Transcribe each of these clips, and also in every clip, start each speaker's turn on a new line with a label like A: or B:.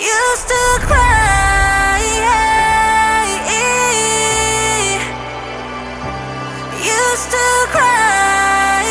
A: used to cry, used to cry.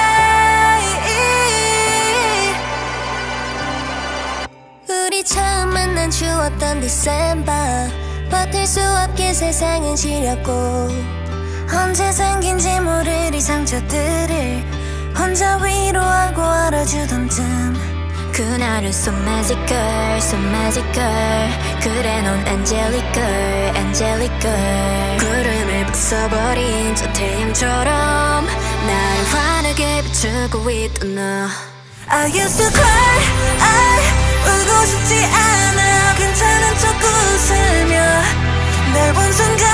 A: 우리 처음 만난 추웠던 디셈버, 버틸 수 없게 세상은 시렸고, 언제 생긴지 모를 이 상처들을 혼자 위로하고 알아주던 틈, 그날은 so magical, so magical. 그래 넌 angelic girl, angelic girl. 구름을 부숴버린 저 태양처럼 나를 환하게 비추고 있던 너. I used to cry, 울고 싶지 않아. 괜찮은 척 웃으며 날 본 순간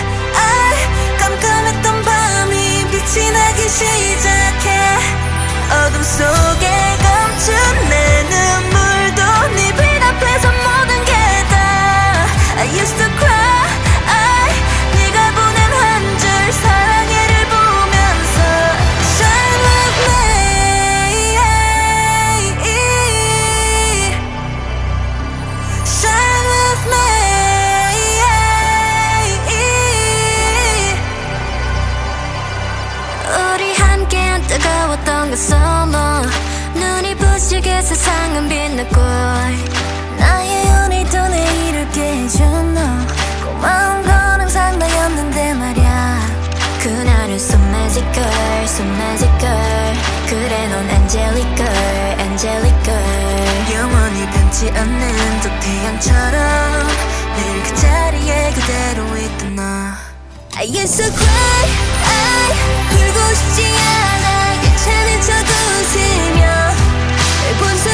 A: 깜깜했던 밤이 빛이 나기 시작해. 어둠 속에 감춘 내 눈물도 네 빛 앞에서 모든 게 다 I used to cry. 네가 보낸 한 줄 사랑해를 보면서 Shine with me, shine with me. 우리 함께한 뜨거웠던 그 summer, 눈이 부시게 세상은 빛났고, 나의 오늘도 내일을 깨 해준 너. 고마운 건 항상 나였는데 말야. 그날은 so magical, so magical. 그래 넌 angelic girl, angelic girl. 영원히 변치 않는 저 태양처럼 늘 그 자리에 그대로 있던 너. I used to cry, 울고 싶지 않아. 괜찮은 척 웃으며 본